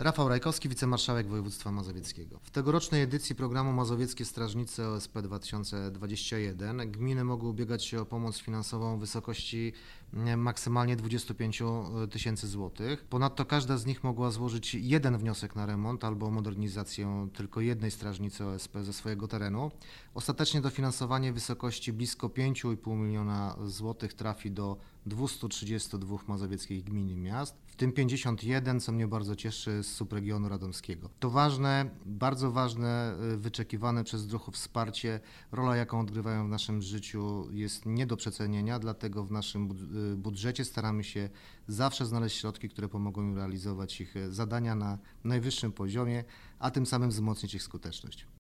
Rafał Rajkowski, wicemarszałek województwa mazowieckiego. W tegorocznej edycji programu Mazowieckie Strażnice OSP 2021 gminy mogły ubiegać się o pomoc finansową w wysokości maksymalnie 25 tysięcy złotych. Ponadto każda z nich mogła złożyć jeden wniosek na remont albo modernizację tylko jednej strażnicy OSP ze swojego terenu. Ostatecznie dofinansowanie w wysokości blisko 5,5 miliona złotych trafi do 232 mazowieckich gmin i miast, w tym 51, co mnie bardzo cieszy, z subregionu radomskiego. To ważne, bardzo ważne, wyczekiwane przez druhów wsparcie. Rola, jaką odgrywają w naszym życiu, jest nie do przecenienia, dlatego w naszym budżecie staramy się zawsze znaleźć środki, które pomogą im realizować ich zadania na najwyższym poziomie, a tym samym wzmocnić ich skuteczność.